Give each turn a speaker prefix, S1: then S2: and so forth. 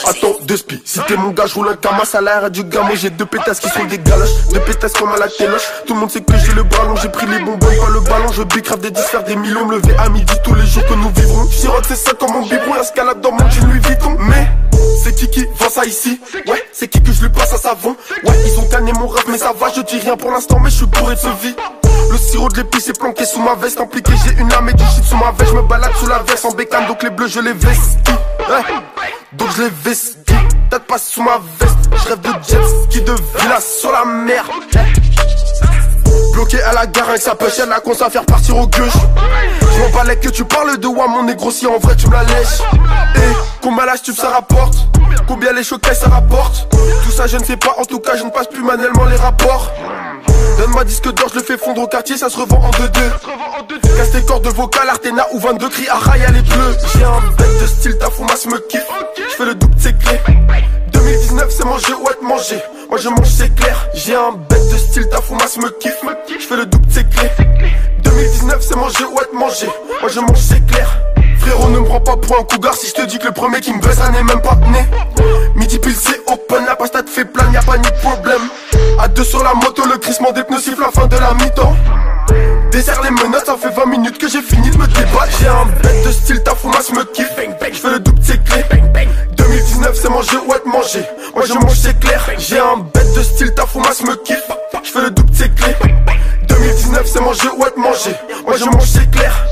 S1: Attends, deux spies, si t'es mon gars, je roule un camas à l'air du gamo. J'ai deux pétasses qui sont des galoches, deux pétasses comme à la téloche. Tout le monde sait que j'ai le bras long, j'ai pris les bonbons, pas le ballon. Je bicrave des 10, faire des millions, me lever à midi tous les jours que nous vivrons. Sirote c'est ça comme mon biberon, escalade dans mon jean Louis Vuitton. Mais c'est qui vend ça ici? Ouais, c'est qui que je lui passe à savon? Ouais, ils ont canné mon rap mais ça va, je dis rien pour l'instant mais je suis bourré de ce vie. Le sirop de l'épice est planqué sous ma veste, impliqué j'ai une lame et du shit sous ma veste. Je me balade sous la veste en bécane donc les bleus je les vestis. Donc je les vestis, tête pas sous ma veste. Je rêve de jet ski de villa sur la mer. Bloqué à la gare avec sa pêche, elle a qu'on à faire partir au gueuche. Je m'en balais que tu parles de moi, mon négro, si en vrai tu me la lèches. Et combien l'âge tu ça rapporte? Combien les chocailles ça rapporte? Tout ça je ne sais pas, en tout cas je ne passe plus manuellement les rapports. Donne-moi disque d'or, je le fais fondre au quartier, ça se revend en 2-2. Casse tes cordes vocales, Artena ou 22 cris, Araya les bleus. J'ai un bête de style, ta foumasse me kiffe. Je fais le double, c'est clé. 2019 c'est manger ou être mangé. Moi je mange c'est clair. J'ai un bête de style, ta foumasse me kiffe. Je fais le double, c'est clé. 2019 c'est manger ou être mangé. Moi je mange c'est clair. Frérot ne me prends pas pour un cougar si je te dis que le premier qui me baisse ça n'est même pas né. Midi pile c'est open, la pasta te fait plein, y'a pas ni de problème. À deux sur la moto, le crissement des pneus siffle la fin de la mi-temps. Désert les menottes, ça fait 20 minutes que j'ai fini de me débattre. J'ai un bête de style, ta foumasse me kiffe. Je fais le double, c'est clé. 2019 c'est manger ou être mangé. Moi je mange c'est clair. J'ai un bête de style, ta foumasse me kiffe. Je fais le double, c'est clé. 2019 c'est manger ou être mangé. Moi je mange c'est clair.